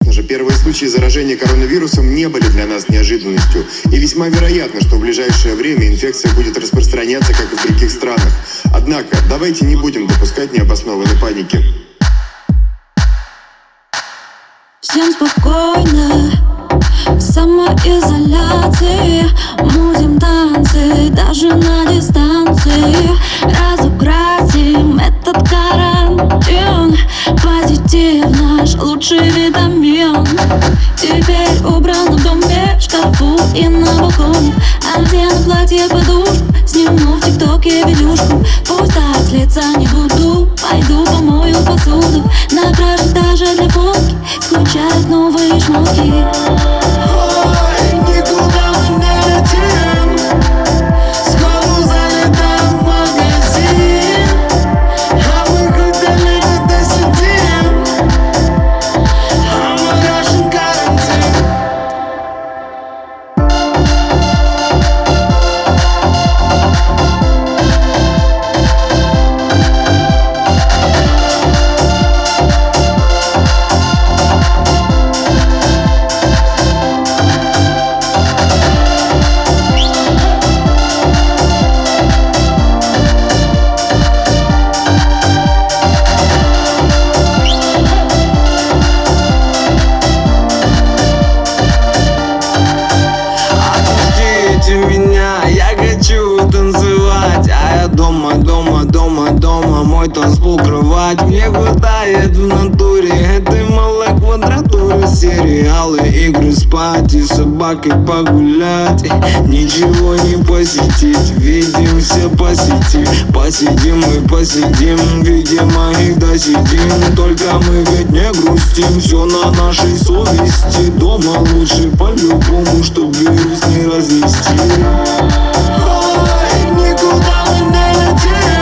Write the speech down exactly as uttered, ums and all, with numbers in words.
Конечно же, первые случаи заражения коронавирусом не были для нас неожиданностью. И весьма вероятно, что в ближайшее время инфекция будет распространяться, как и в других странах. Однако, давайте не будем допускать необоснованной паники. Всем спокойно, в самоизоляции мутим танцы, даже на дистанции. Разукрасим этот карантин, позитив наш лучший витамин. Теперь убрано в доме, в шкафу и на балконе. Одену платье, подушку, сниму в тиктоке видюшку. Пусть так с лица не буду, пойду помою посуду. Накрашу даже для фотки, включают новые шмотки. Ой, никуда мы не летим, скоро залетаем в магазин. А мы хотели, когда сидим, а мы гашим карантин. Меня, я хочу танцевать, а я дома, дома, дома, дома, мой танцпол, кровать. Мне хватает в натуре этой малой квадратуры. Сериалы, игры, спать и с собакой погулять. Ничего не посетить, видимся по сети. Посидим и посидим, видимо и досидим. Только мы ведь не грустим, все на нашей совести. Дома лучше по-любому, чтоб вирус не разнести. Ой, никуда мы не летим.